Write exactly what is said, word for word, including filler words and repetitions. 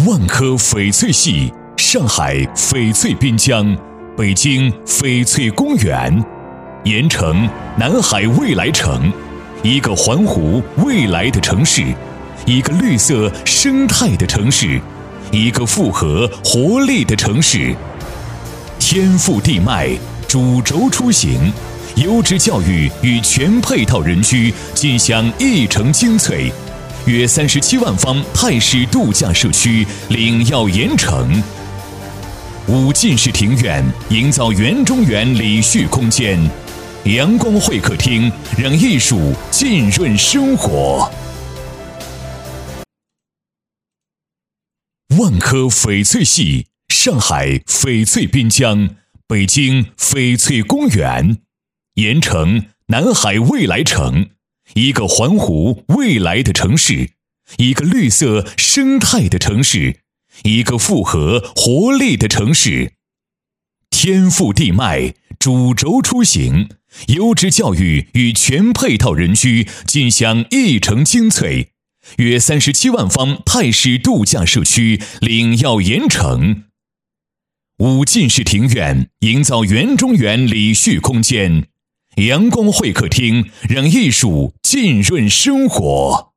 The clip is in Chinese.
万科翡翠系，上海翡翠滨江，北京翡翠公园，盐城南海未来城，一个环湖未来的城市，一个绿色生态的城市，一个复合活力的城市。天赋地脉，主轴出行，优质教育与全配套人居尽享一城精粹。约三十七万方泰式度假社区领耀盐城，五进式庭院营造园中园礼序空间，阳光会客厅让艺术浸润生活。万科翡翠系，上海翡翠滨江，北京翡翠公园，盐城南海未来城，一个环湖未来的城市，一个绿色生态的城市，一个复合活力的城市。天赋地脉，主轴出行，优质教育与全配套人居尽享一城精粹。约三十七万方泰式度假社区领耀盐城，五进式庭院营造园中园礼序空间，阳光会客厅让艺术浸润生活。